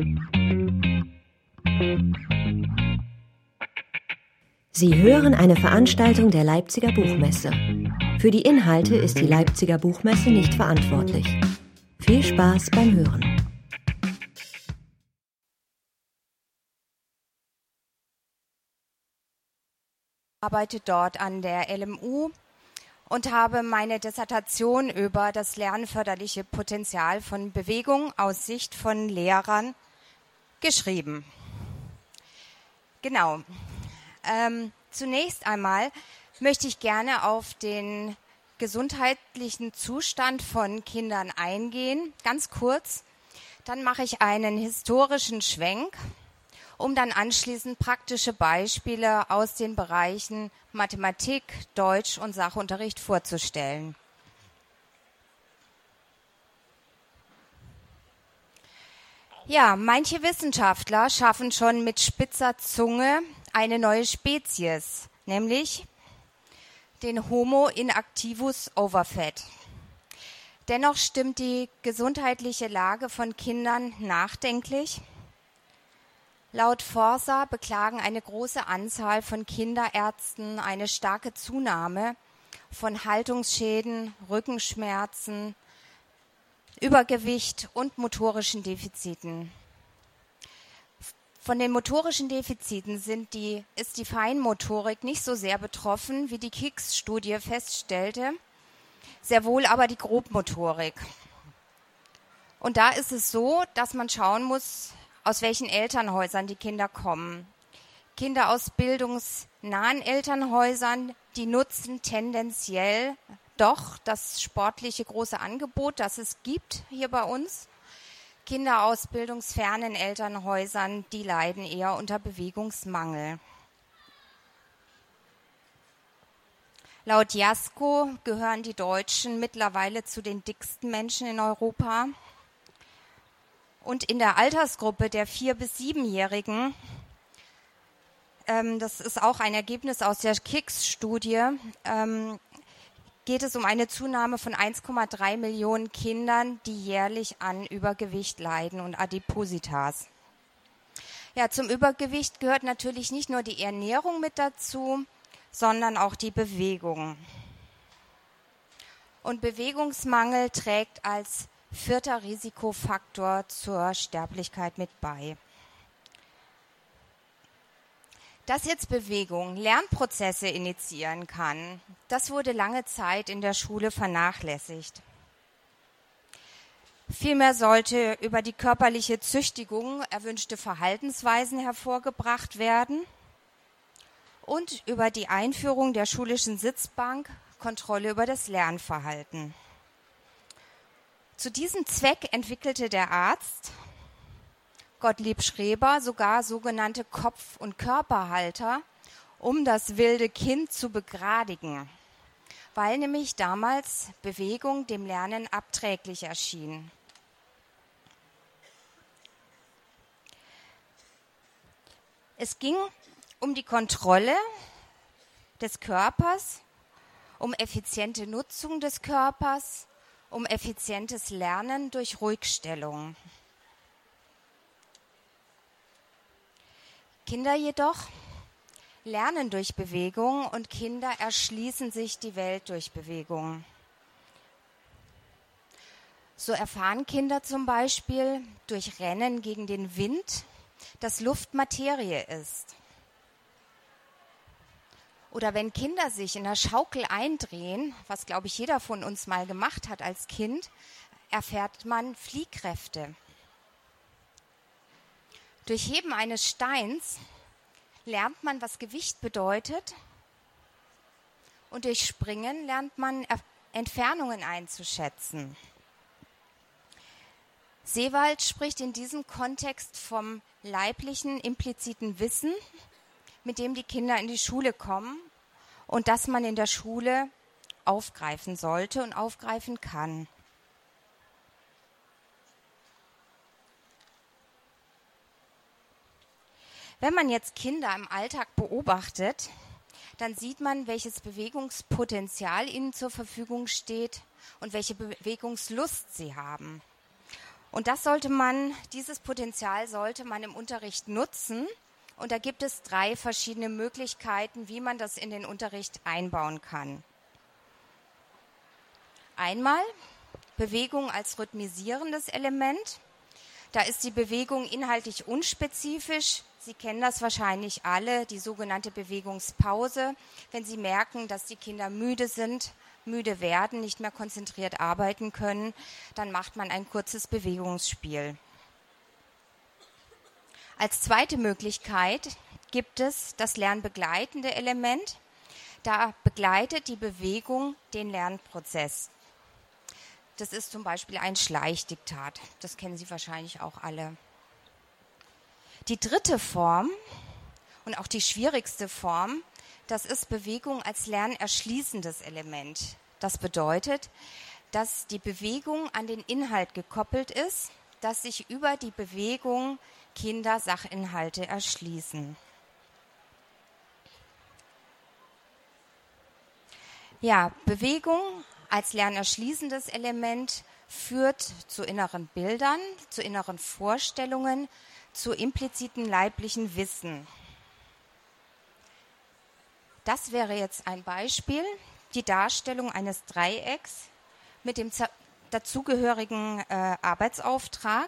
Sie hören eine Veranstaltung der Leipziger Buchmesse. Für die Inhalte ist die Leipziger Buchmesse nicht verantwortlich. Viel Spaß beim Hören. Ich arbeite dort an der LMU und habe meine Dissertation über das lernförderliche Potenzial von Bewegung aus Sicht von Lehrern geschrieben. Genau. Zunächst einmal möchte ich gerne auf den gesundheitlichen Zustand von Kindern eingehen, ganz kurz. Dann mache ich einen historischen Schwenk, um dann anschließend praktische Beispiele aus den Bereichen Mathematik, Deutsch und Sachunterricht vorzustellen. Ja, manche Wissenschaftler schaffen schon mit spitzer Zunge eine neue Spezies, nämlich den Homo inactivus overfed. Dennoch stimmt die gesundheitliche Lage von Kindern nachdenklich. Laut Forsa beklagen eine große Anzahl von Kinderärzten eine starke Zunahme von Haltungsschäden, Rückenschmerzen, Übergewicht und motorischen Defiziten. Von den motorischen Defiziten ist die Feinmotorik nicht so sehr betroffen, wie die KICS-Studie feststellte, sehr wohl aber die Grobmotorik. Und da ist es so, dass man schauen muss, aus welchen Elternhäusern die Kinder kommen. Kinder aus bildungsnahen Elternhäusern, die nutzen tendenziell doch das sportliche große Angebot, das es gibt hier bei uns. Kinder aus bildungsfernen Elternhäusern, die leiden eher unter Bewegungsmangel. Laut JASCO gehören die Deutschen mittlerweile zu den dicksten Menschen in Europa. Und in der Altersgruppe der 4- bis 7-Jährigen, das ist auch ein Ergebnis aus der KICS-Studie, geht es um eine Zunahme von 1,3 Millionen Kindern, die jährlich an Übergewicht leiden und Adipositas. Ja, zum Übergewicht gehört natürlich nicht nur die Ernährung mit dazu, sondern auch die Bewegung. Und Bewegungsmangel trägt als 4. Risikofaktor zur Sterblichkeit mit bei. Dass jetzt Bewegung Lernprozesse initiieren kann, das wurde lange Zeit in der Schule vernachlässigt. Vielmehr sollte über die körperliche Züchtigung erwünschte Verhaltensweisen hervorgebracht werden und über die Einführung der schulischen Sitzbank Kontrolle über das Lernverhalten. Zu diesem Zweck entwickelte der Arzt Gottlieb Schreber sogar sogenannte Kopf- und Körperhalter, um das wilde Kind zu begradigen, weil nämlich damals Bewegung dem Lernen abträglich erschien. Es ging um die Kontrolle des Körpers, um effiziente Nutzung des Körpers, um effizientes Lernen durch Ruhigstellung. Kinder jedoch lernen durch Bewegung und Kinder erschließen sich die Welt durch Bewegung. So erfahren Kinder zum Beispiel durch Rennen gegen den Wind, dass Luft Materie ist. Oder wenn Kinder sich in der Schaukel eindrehen, was, glaube ich, jeder von uns mal gemacht hat als Kind, erfährt man Fliehkräfte. Durch Heben eines Steins lernt man, was Gewicht bedeutet, und durch Springen lernt man Entfernungen einzuschätzen. Seewald spricht in diesem Kontext vom leiblichen, impliziten Wissen, mit dem die Kinder in die Schule kommen und das man in der Schule aufgreifen sollte und aufgreifen kann. Wenn man jetzt Kinder im Alltag beobachtet, dann sieht man, welches Bewegungspotenzial ihnen zur Verfügung steht und welche Bewegungslust sie haben. Und dieses Potenzial sollte man im Unterricht nutzen. Und da gibt es 3 verschiedene Möglichkeiten, wie man das in den Unterricht einbauen kann. Einmal Bewegung als rhythmisierendes Element. Da ist die Bewegung inhaltlich unspezifisch. Sie kennen das wahrscheinlich alle, die sogenannte Bewegungspause. Wenn Sie merken, dass die Kinder müde sind, müde werden, nicht mehr konzentriert arbeiten können, dann macht man ein kurzes Bewegungsspiel. Als zweite Möglichkeit gibt es das lernbegleitende Element. Da begleitet die Bewegung den Lernprozess. Das ist zum Beispiel ein Schleichdiktat. Das kennen Sie wahrscheinlich auch alle. Die dritte Form und auch die schwierigste Form, das ist Bewegung als lernerschließendes Element. Das bedeutet, dass die Bewegung an den Inhalt gekoppelt ist, dass sich über die Bewegung Kinder Sachinhalte erschließen. Ja, Bewegung als lernerschließendes Element führt zu inneren Bildern, zu inneren Vorstellungen, zu impliziten leiblichen Wissen. Das wäre jetzt ein Beispiel, die Darstellung eines Dreiecks mit dem dazugehörigen Arbeitsauftrag.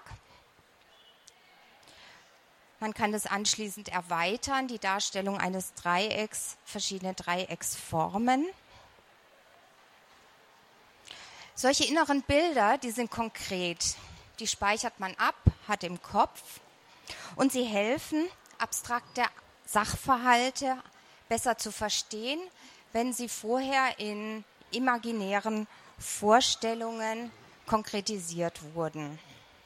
Man kann das anschließend erweitern, die Darstellung eines Dreiecks, verschiedene Dreiecksformen. Solche inneren Bilder, die sind konkret, die speichert man ab, hat im Kopf und sie helfen, abstrakte Sachverhalte besser zu verstehen, wenn sie vorher in imaginären Vorstellungen konkretisiert wurden.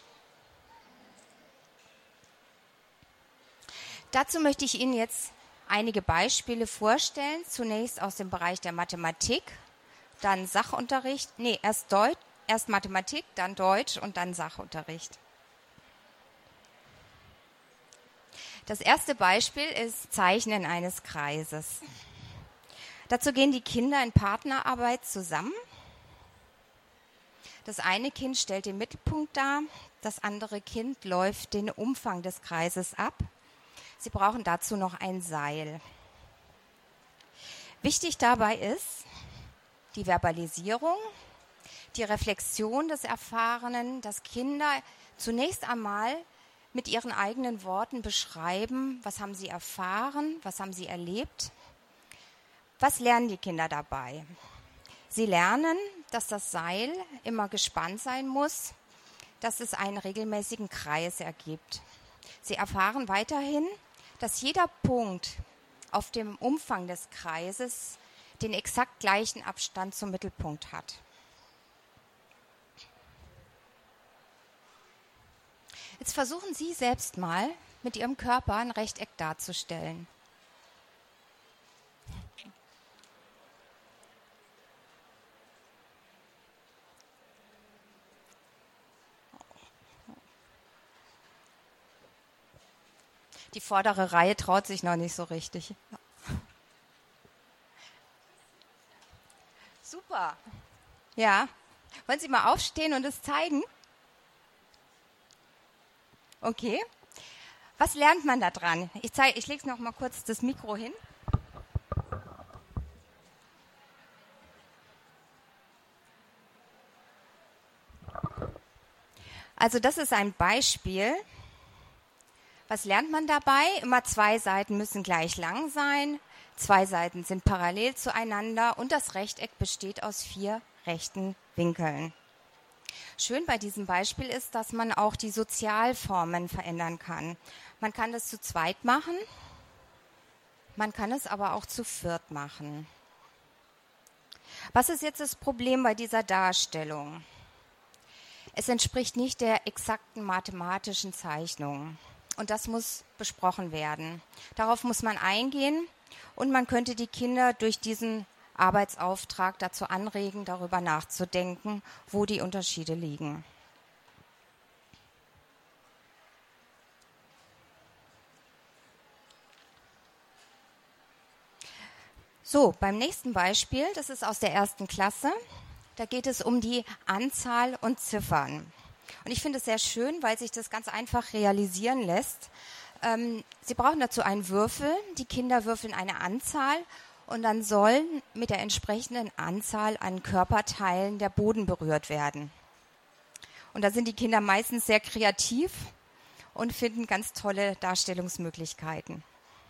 Dazu möchte ich Ihnen jetzt einige Beispiele vorstellen, zunächst aus dem Bereich der Mathematik, dann Sachunterricht, erst Mathematik, dann Deutsch und dann Sachunterricht. Das erste Beispiel ist Zeichnen eines Kreises. Dazu gehen die Kinder in Partnerarbeit zusammen. Das eine Kind stellt den Mittelpunkt dar, das andere Kind läuft den Umfang des Kreises ab. Sie brauchen dazu noch ein Seil. Wichtig dabei ist die Verbalisierung, die Reflexion des Erfahrenen, dass Kinder zunächst einmal mit ihren eigenen Worten beschreiben, was haben sie erfahren, was haben sie erlebt. Was lernen die Kinder dabei? Sie lernen, dass das Seil immer gespannt sein muss, dass es einen regelmäßigen Kreis ergibt. Sie erfahren weiterhin, dass jeder Punkt auf dem Umfang des Kreises den exakt gleichen Abstand zum Mittelpunkt hat. Jetzt versuchen Sie selbst mal, mit Ihrem Körper ein Rechteck darzustellen. Die vordere Reihe traut sich noch nicht so richtig. Super. Ja. Wollen Sie mal aufstehen und es zeigen? Okay. Was lernt man da dran? Ich lege noch mal kurz das Mikro hin. Also das ist ein Beispiel. Was lernt man dabei? Immer 2 Seiten müssen gleich lang sein. 2 Seiten sind parallel zueinander und das Rechteck besteht aus 4 rechten Winkeln. Schön bei diesem Beispiel ist, dass man auch die Sozialformen verändern kann. Man kann das zu zweit machen, man kann es aber auch zu viert machen. Was ist jetzt das Problem bei dieser Darstellung? Es entspricht nicht der exakten mathematischen Zeichnung. Und das muss besprochen werden. Darauf muss man eingehen und man könnte die Kinder durch diesen Arbeitsauftrag dazu anregen, darüber nachzudenken, wo die Unterschiede liegen. So, beim nächsten Beispiel, das ist aus der 1. Klasse, da geht es um die Anzahl und Ziffern. Und ich finde es sehr schön, weil sich das ganz einfach realisieren lässt. Sie brauchen dazu einen Würfel. Die Kinder würfeln eine Anzahl und dann sollen mit der entsprechenden Anzahl an Körperteilen der Boden berührt werden. Und da sind die Kinder meistens sehr kreativ und finden ganz tolle Darstellungsmöglichkeiten.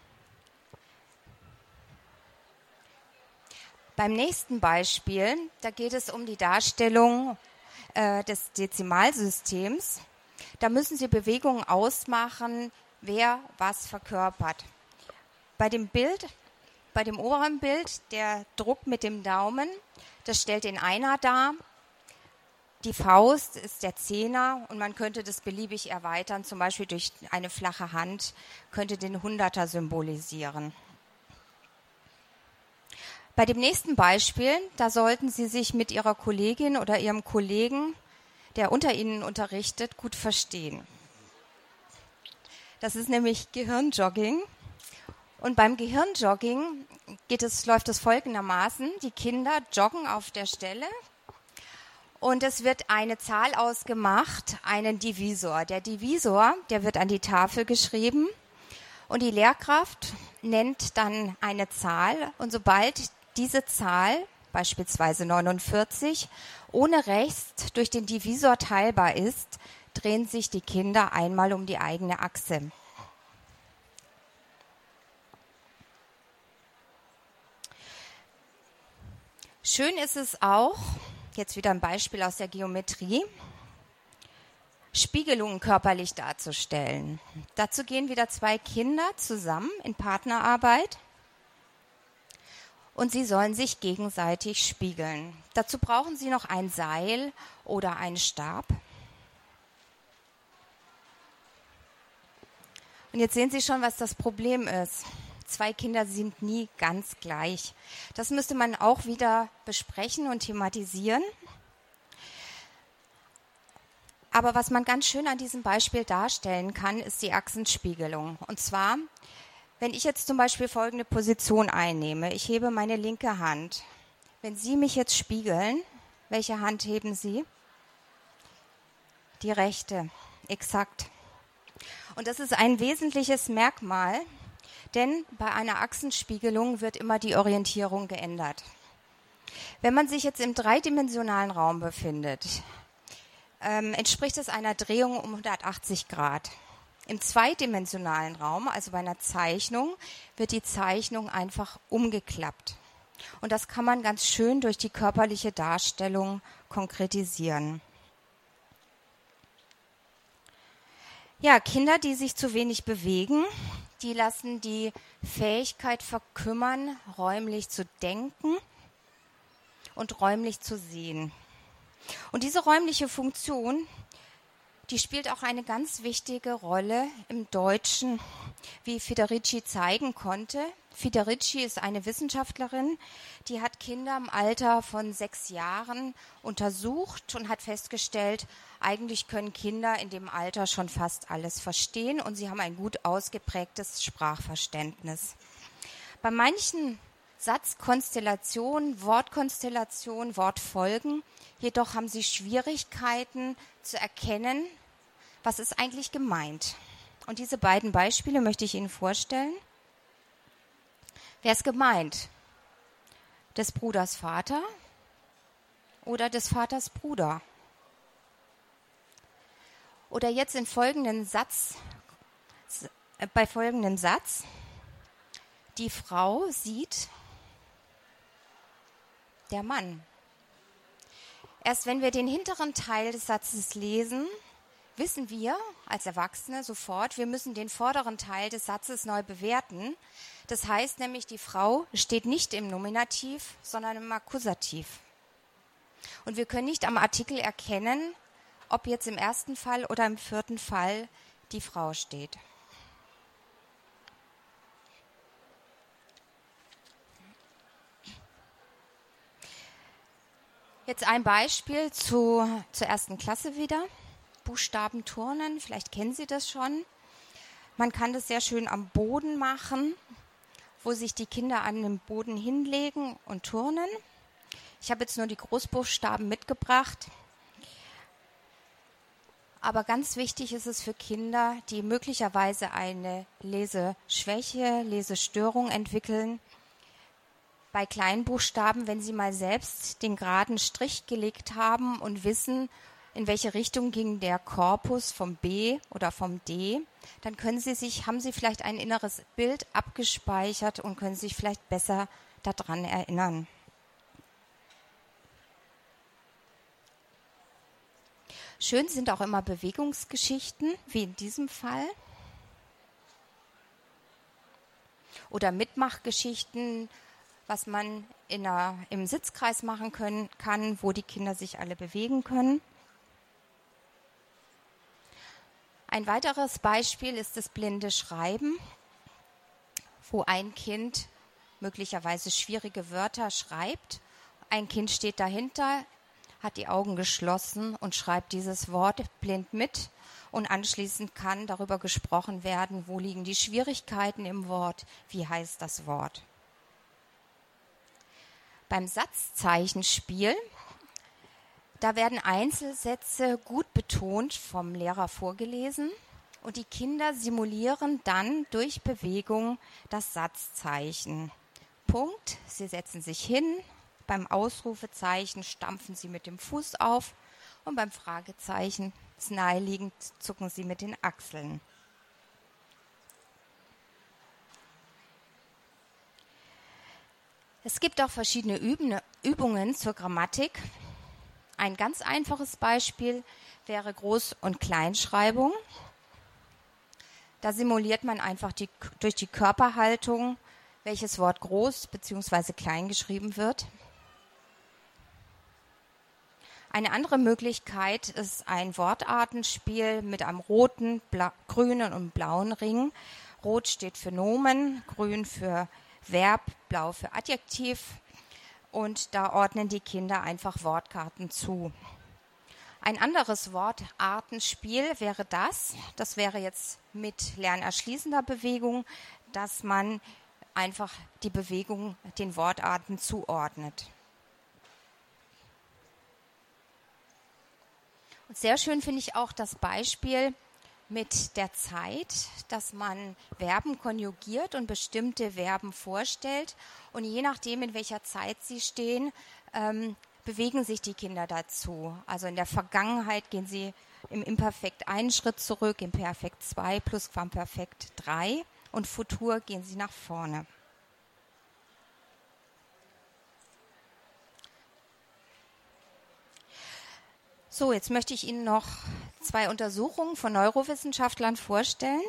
Beim nächsten Beispiel, da geht es um die Darstellung des Dezimalsystems. Da müssen Sie Bewegungen ausmachen, wer was verkörpert. Bei dem oberen Bild, der Druck mit dem Daumen, das stellt den Einer dar. Die Faust ist der Zehner und man könnte das beliebig erweitern, zum Beispiel durch eine flache Hand, könnte den Hunderter symbolisieren. Bei dem nächsten Beispiel, da sollten Sie sich mit Ihrer Kollegin oder Ihrem Kollegen, der unter Ihnen unterrichtet, gut verstehen. Das ist nämlich Gehirnjogging. Und beim Gehirnjogging läuft es folgendermaßen. Die Kinder joggen auf der Stelle und es wird eine Zahl ausgemacht, einen Divisor. Der Divisor, der wird an die Tafel geschrieben und die Lehrkraft nennt dann eine Zahl. Und sobald diese Zahl, beispielsweise 49, ohne Rest durch den Divisor teilbar ist, drehen sich die Kinder einmal um die eigene Achse. Schön ist es auch, jetzt wieder ein Beispiel aus der Geometrie, Spiegelungen körperlich darzustellen. Dazu gehen wieder zwei Kinder zusammen in Partnerarbeit und sie sollen sich gegenseitig spiegeln. Dazu brauchen sie noch ein Seil oder einen Stab. Und jetzt sehen Sie schon, was das Problem ist. Zwei Kinder sind nie ganz gleich. Das müsste man auch wieder besprechen und thematisieren. Aber was man ganz schön an diesem Beispiel darstellen kann, ist die Achsenspiegelung. Und zwar, wenn ich jetzt zum Beispiel folgende Position einnehme, ich hebe meine linke Hand. Wenn Sie mich jetzt spiegeln, welche Hand heben Sie? Die rechte, exakt. Und das ist ein wesentliches Merkmal, denn bei einer Achsenspiegelung wird immer die Orientierung geändert. Wenn man sich jetzt im dreidimensionalen Raum befindet, entspricht es einer Drehung um 180 Grad. Im zweidimensionalen Raum, also bei einer Zeichnung, wird die Zeichnung einfach umgeklappt. Und das kann man ganz schön durch die körperliche Darstellung konkretisieren. Ja, Kinder, die sich zu wenig bewegen, die lassen die Fähigkeit verkümmern, räumlich zu denken und räumlich zu sehen. Und diese räumliche Funktion, die spielt auch eine ganz wichtige Rolle im Deutschen, wie Federici zeigen konnte. Federici ist eine Wissenschaftlerin, die hat Kinder im Alter von 6 Jahren untersucht und hat festgestellt, eigentlich können Kinder in dem Alter schon fast alles verstehen und sie haben ein gut ausgeprägtes Sprachverständnis. Bei manchen Satzkonstellationen, Wortkonstellationen, Wortfolgen, jedoch haben sie Schwierigkeiten zu erkennen, was ist eigentlich gemeint. Und diese beiden Beispiele möchte ich Ihnen vorstellen. Wer ist gemeint? Des Bruders Vater oder des Vaters Bruder? Oder jetzt bei folgendem Satz, die Frau sieht der Mann. Erst wenn wir den hinteren Teil des Satzes lesen, wissen wir als Erwachsene sofort, wir müssen den vorderen Teil des Satzes neu bewerten. Das heißt nämlich, die Frau steht nicht im Nominativ, sondern im Akkusativ. Und wir können nicht am Artikel erkennen, ob jetzt im ersten Fall oder im vierten Fall die Frau steht. Jetzt ein Beispiel zur ersten Klasse wieder. Buchstabenturnen, vielleicht kennen Sie das schon. Man kann das sehr schön am Boden machen, wo sich die Kinder an den Boden hinlegen und turnen. Ich habe jetzt nur die Großbuchstaben mitgebracht. Aber ganz wichtig ist es für Kinder, die möglicherweise eine Leseschwäche, Lesestörung entwickeln, bei Kleinbuchstaben, wenn sie mal selbst den geraden Strich gelegt haben und wissen, in welche Richtung ging der Korpus vom B oder vom D, dann haben sie vielleicht ein inneres Bild abgespeichert und können sich vielleicht besser daran erinnern. Schön sind auch immer Bewegungsgeschichten, wie in diesem Fall. Oder Mitmachgeschichten, was man im Sitzkreis machen kann, wo die Kinder sich alle bewegen können. Ein weiteres Beispiel ist das blinde Schreiben, wo ein Kind möglicherweise schwierige Wörter schreibt. Ein Kind steht dahinter, hat die Augen geschlossen und schreibt dieses Wort blind mit. Und anschließend kann darüber gesprochen werden, wo liegen die Schwierigkeiten im Wort, wie heißt das Wort. Beim Satzzeichenspiel, da werden Einzelsätze gut betont vom Lehrer vorgelesen und die Kinder simulieren dann durch Bewegung das Satzzeichen. Punkt, sie setzen sich hin, beim Ausrufezeichen stampfen sie mit dem Fuß auf und beim Fragezeichen, ist naheliegend, zucken sie mit den Achseln. Es gibt auch verschiedene Übungen zur Grammatik. Ein ganz einfaches Beispiel wäre Groß- und Kleinschreibung. Da simuliert man einfach durch die Körperhaltung, welches Wort groß bzw. klein geschrieben wird. Eine andere Möglichkeit ist ein Wortartenspiel mit einem roten, grünen und blauen Ring. Rot steht für Nomen, grün für Verb, blau für Adjektiv. Und da ordnen die Kinder einfach Wortkarten zu. Ein anderes Wortartenspiel wäre das wäre jetzt mit lernerschließender Bewegung, dass man einfach die Bewegung den Wortarten zuordnet. Und sehr schön finde ich auch das Beispiel mit der Zeit, dass man Verben konjugiert und bestimmte Verben vorstellt. Und je nachdem, in welcher Zeit sie stehen, bewegen sich die Kinder dazu. Also in der Vergangenheit gehen sie im Imperfekt einen Schritt zurück, im Perfekt 2, Plusquamperfekt 3 und Futur gehen sie nach vorne. So, jetzt möchte ich Ihnen noch 2 Untersuchungen von Neurowissenschaftlern vorstellen.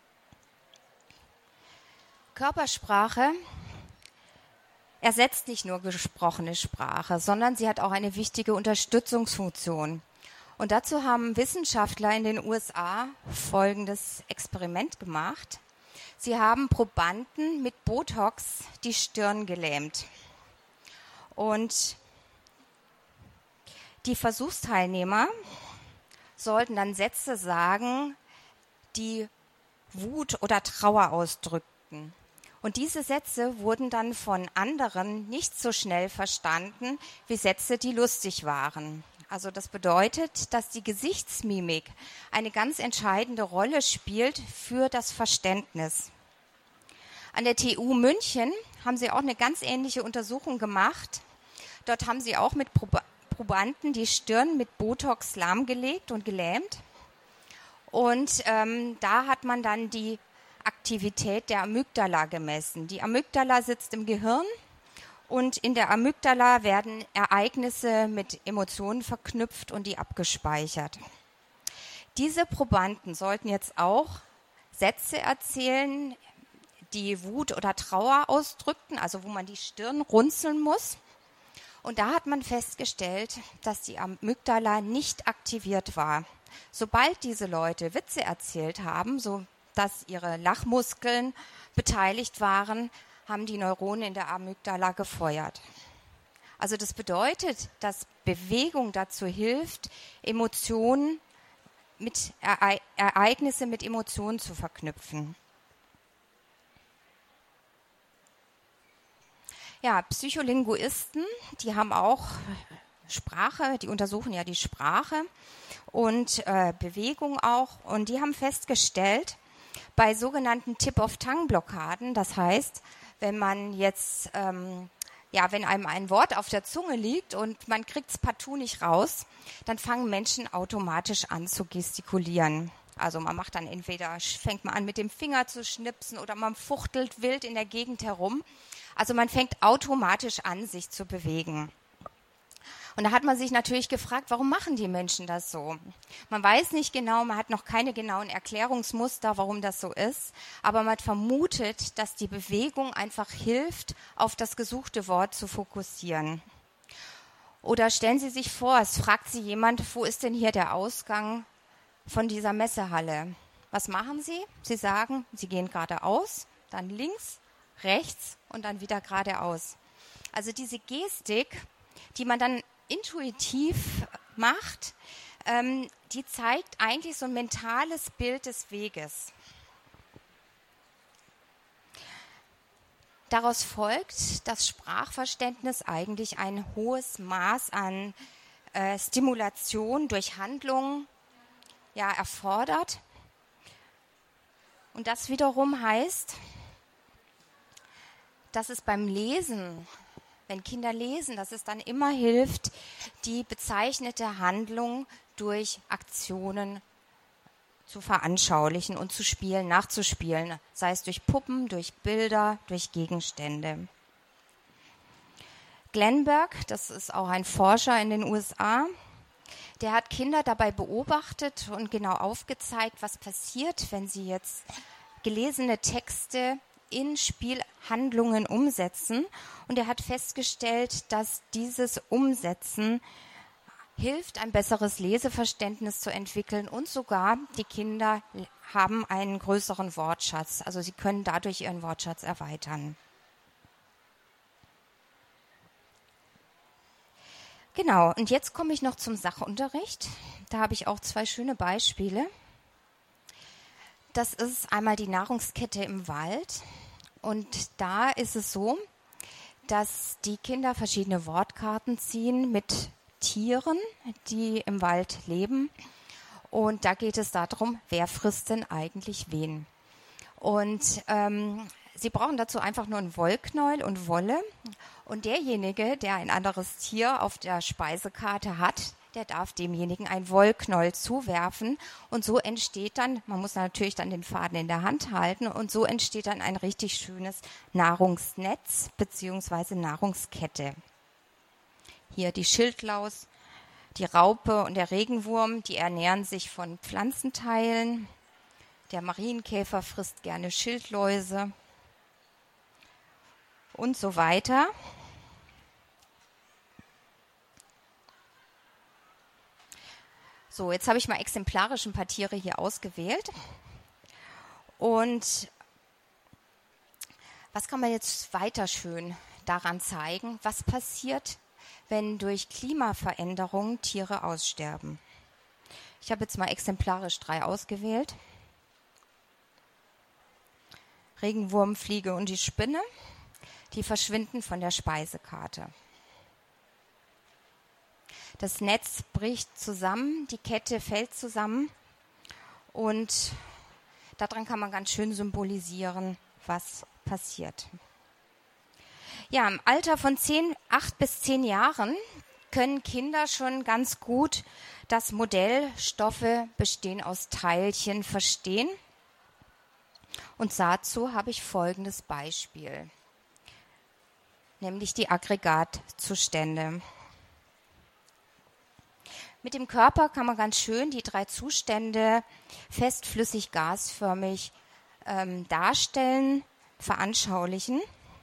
Körpersprache ersetzt nicht nur gesprochene Sprache, sondern sie hat auch eine wichtige Unterstützungsfunktion. Und dazu haben Wissenschaftler in den USA folgendes Experiment gemacht. Sie haben Probanden mit Botox die Stirn gelähmt. Und die Versuchsteilnehmer sollten dann Sätze sagen, die Wut oder Trauer ausdrückten. Und diese Sätze wurden dann von anderen nicht so schnell verstanden wie Sätze, die lustig waren. Also das bedeutet, dass die Gesichtsmimik eine ganz entscheidende Rolle spielt für das Verständnis. An der TU München haben sie auch eine ganz ähnliche Untersuchung gemacht. Dort haben sie auch mit Probanden die Stirn mit Botox lahmgelegt und gelähmt. Und da hat man dann die Aktivität der Amygdala gemessen. Die Amygdala sitzt im Gehirn und in der Amygdala werden Ereignisse mit Emotionen verknüpft und die abgespeichert. Diese Probanden sollten jetzt auch Sätze erzählen, die Wut oder Trauer ausdrückten, also wo man die Stirn runzeln muss. Und da hat man festgestellt, dass die Amygdala nicht aktiviert war. Sobald diese Leute Witze erzählt haben, so dass ihre Lachmuskeln beteiligt waren, haben die Neuronen in der Amygdala gefeuert. Also das bedeutet, dass Bewegung dazu hilft, Ereignisse mit Emotionen zu verknüpfen. Ja, Psycholinguisten, die haben auch Sprache, die untersuchen ja die Sprache und Bewegung auch. Und die haben festgestellt, bei sogenannten Tip-of-Tongue-Blockaden, das heißt, wenn man jetzt, wenn einem ein Wort auf der Zunge liegt und man kriegt es partout nicht raus, dann fangen Menschen automatisch an zu gestikulieren. Also man macht dann fängt man an mit dem Finger zu schnipsen oder man fuchtelt wild in der Gegend herum. Also man fängt automatisch an, sich zu bewegen. Und da hat man sich natürlich gefragt, warum machen die Menschen das so? Man weiß nicht genau, man hat noch keine genauen Erklärungsmuster, warum das so ist. Aber man vermutet, dass die Bewegung einfach hilft, auf das gesuchte Wort zu fokussieren. Oder stellen Sie sich vor, es fragt Sie jemand, wo ist denn hier der Ausgang von dieser Messehalle? Was machen Sie? Sie sagen, Sie gehen geradeaus, dann links, rechts und dann wieder geradeaus. Also diese Gestik, die man dann intuitiv macht, die zeigt eigentlich so ein mentales Bild des Weges. Daraus folgt, dass Sprachverständnis eigentlich ein hohes Maß an Stimulation durch Handlungen erfordert. Und das wiederum heißt, dass es beim Lesen, wenn Kinder lesen, dass es dann immer hilft, die bezeichnete Handlung durch Aktionen zu veranschaulichen und zu spielen, nachzuspielen, sei es durch Puppen, durch Bilder, durch Gegenstände. Glenberg, das ist auch ein Forscher in den USA, der hat Kinder dabei beobachtet und genau aufgezeigt, was passiert, wenn sie jetzt gelesene Texte in Spielhandlungen umsetzen. Und er hat festgestellt, dass dieses Umsetzen hilft, ein besseres Leseverständnis zu entwickeln und sogar die Kinder haben einen größeren Wortschatz. Also sie können dadurch ihren Wortschatz erweitern. Genau, und jetzt komme ich noch zum Sachunterricht. Da habe ich auch 2 schöne Beispiele. Das ist einmal die Nahrungskette im Wald. Und da ist es so, dass die Kinder verschiedene Wortkarten ziehen mit Tieren, die im Wald leben. Und da geht es darum, wer frisst denn eigentlich wen. Und sie brauchen dazu einfach nur ein Wollknäuel und Wolle. Und derjenige, der ein anderes Tier auf der Speisekarte hat, der darf demjenigen ein Wollknäuel zuwerfen. Und so entsteht dann, man muss natürlich dann den Faden in der Hand halten, und so entsteht dann ein richtig schönes Nahrungsnetz bzw. Nahrungskette. Hier die Schildlaus, die Raupe und der Regenwurm, die ernähren sich von Pflanzenteilen. Der Marienkäfer frisst gerne Schildläuse und so weiter. So, jetzt habe ich mal exemplarisch ein paar Tiere hier ausgewählt. Und was kann man jetzt weiter schön daran zeigen? Was passiert, wenn durch Klimaveränderungen Tiere aussterben? Ich habe jetzt mal exemplarisch 3 ausgewählt. Regenwurm, Fliege und die Spinne, die verschwinden von der Speisekarte. Das Netz bricht zusammen, die Kette fällt zusammen und daran kann man ganz schön symbolisieren, was passiert. Ja, im Alter von 8 bis 10 Jahren können Kinder schon ganz gut das Modell Stoffe bestehen aus Teilchen verstehen. Und dazu habe ich folgendes Beispiel, nämlich die Aggregatzustände. Mit dem Körper kann man ganz schön die 3 Zustände fest, flüssig, gasförmig darstellen, veranschaulichen.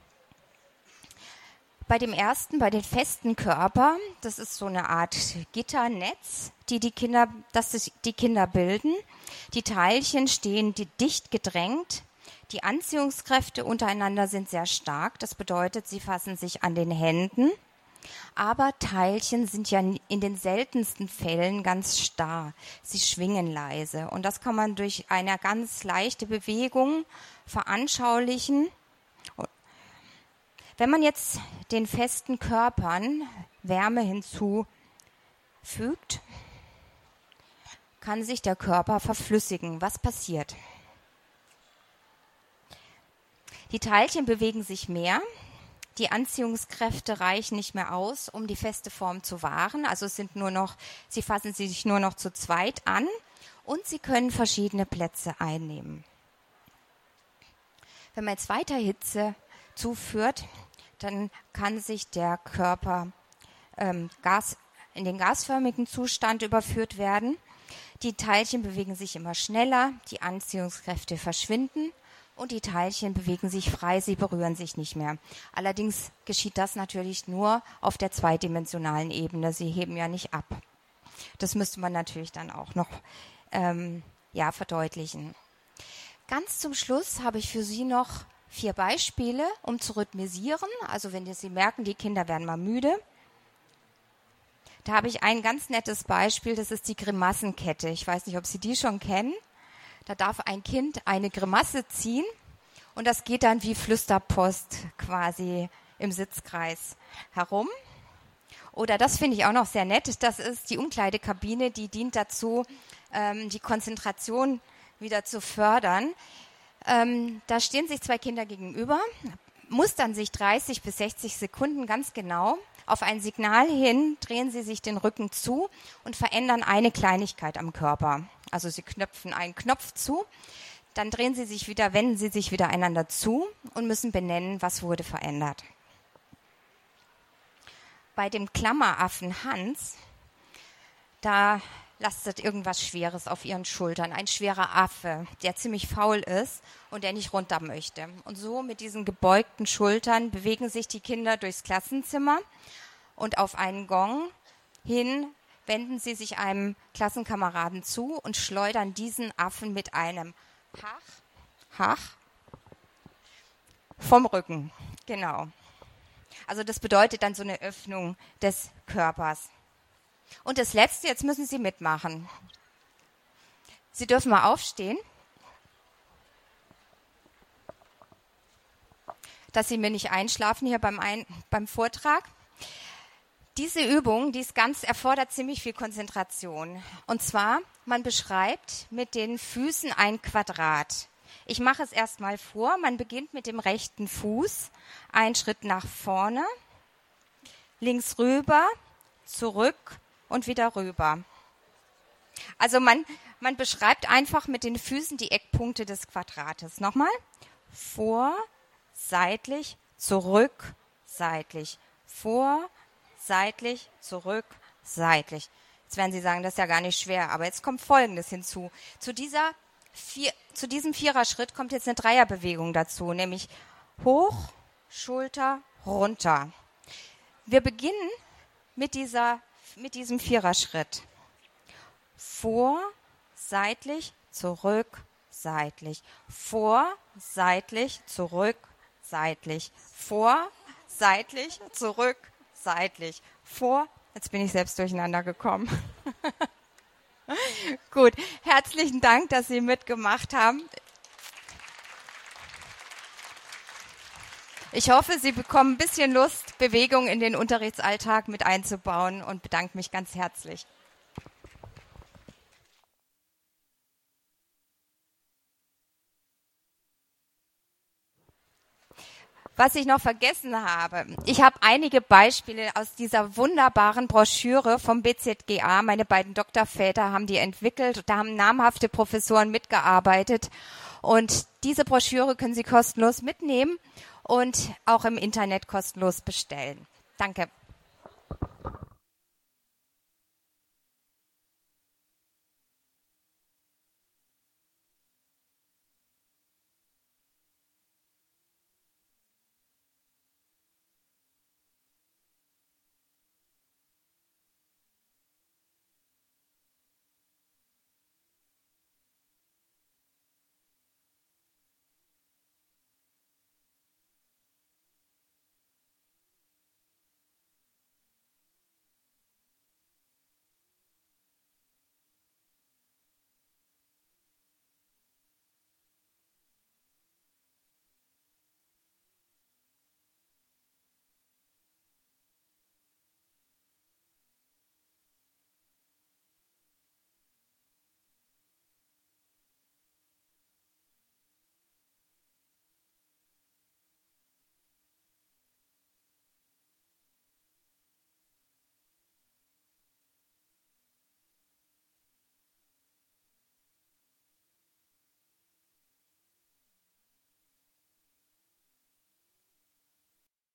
Bei dem ersten, bei den festen Körper, das ist so eine Art Gitternetz, das die Kinder bilden. Die Teilchen stehen dicht gedrängt. Die Anziehungskräfte untereinander sind sehr stark. Das bedeutet, sie fassen sich an den Händen. Aber Teilchen sind ja in den seltensten Fällen ganz starr. Sie schwingen leise. Und das kann man durch eine ganz leichte Bewegung veranschaulichen. Wenn man jetzt den festen Körpern Wärme hinzufügt, fügt, kann sich der Körper verflüssigen. Was passiert? Die Teilchen bewegen sich mehr. Die Anziehungskräfte reichen nicht mehr aus, um die feste Form zu wahren. Also sie fassen sich nur noch zu zweit an und sie können verschiedene Plätze einnehmen. Wenn man jetzt weiter Hitze zuführt, dann kann sich der Körper in den gasförmigen Zustand überführt werden. Die Teilchen bewegen sich immer schneller, die Anziehungskräfte verschwinden und die Teilchen bewegen sich frei, sie berühren sich nicht mehr. Allerdings geschieht das natürlich nur auf der zweidimensionalen Ebene. Sie heben ja nicht ab. Das müsste man natürlich dann auch noch verdeutlichen. Ganz zum Schluss habe ich für Sie noch 4 Beispiele, um zu rhythmisieren. Also wenn Sie merken, die Kinder werden mal müde. Da habe ich ein ganz nettes Beispiel, das ist die Grimassenkette. Ich weiß nicht, ob Sie die schon kennen. Da darf ein Kind eine Grimasse ziehen und das geht dann wie Flüsterpost quasi im Sitzkreis herum. Oder das finde ich auch noch sehr nett, das ist die Umkleidekabine, die dient dazu, die Konzentration wieder zu fördern. Da stehen sich 2 Kinder gegenüber, mustern sich 30 bis 60 Sekunden ganz genau. Auf ein Signal hin drehen sie sich den Rücken zu und verändern eine Kleinigkeit am Körper. Also sie knöpfen einen Knopf zu, dann drehen sie sich wieder, wenden sie sich wieder einander zu und müssen benennen, was wurde verändert. Bei dem Klammeraffen Hans, da lastet irgendwas Schweres auf ihren Schultern. Ein schwerer Affe, der ziemlich faul ist und der nicht runter möchte. Und so mit diesen gebeugten Schultern bewegen sich die Kinder durchs Klassenzimmer und auf einen Gong hin wenden sie sich einem Klassenkameraden zu und schleudern diesen Affen mit einem Hach vom Rücken. Genau. Also das bedeutet dann so eine Öffnung des Körpers. Und das Letzte, jetzt müssen Sie mitmachen. Sie dürfen mal aufstehen, dass Sie mir nicht einschlafen hier beim Vortrag. Diese Übung, erfordert ziemlich viel Konzentration. Und zwar, man beschreibt mit den Füßen ein Quadrat. Ich mache es erstmal vor. Man beginnt mit dem rechten Fuß, einen Schritt nach vorne, links rüber, zurück und wieder rüber. Also man beschreibt einfach mit den Füßen die Eckpunkte des Quadrates. Nochmal. Vor, seitlich, zurück, seitlich. Vor, seitlich, zurück, seitlich. Jetzt werden Sie sagen, das ist ja gar nicht schwer. Aber jetzt kommt Folgendes hinzu. Zu diesem Viererschritt kommt jetzt eine Dreierbewegung dazu, nämlich hoch, Schulter, runter. Wir beginnen mit diesem Viererschritt. Vor, seitlich, zurück, seitlich. Vor, seitlich, zurück, seitlich. Vor, seitlich, zurück, seitlich. Vor, jetzt bin ich selbst durcheinander gekommen. Gut, herzlichen Dank, dass Sie mitgemacht haben. Ich hoffe, Sie bekommen ein bisschen Lust, Bewegung in den Unterrichtsalltag mit einzubauen und bedanke mich ganz herzlich. Was ich noch vergessen habe, ich habe einige Beispiele aus dieser wunderbaren Broschüre vom BZGA. Meine beiden Doktorväter haben die entwickelt. Da haben namhafte Professoren mitgearbeitet. Und diese Broschüre können Sie kostenlos mitnehmen und auch im Internet kostenlos bestellen. Danke.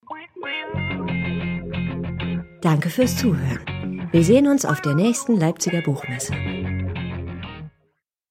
Danke fürs Zuhören. Wir sehen uns auf der nächsten Leipziger Buchmesse.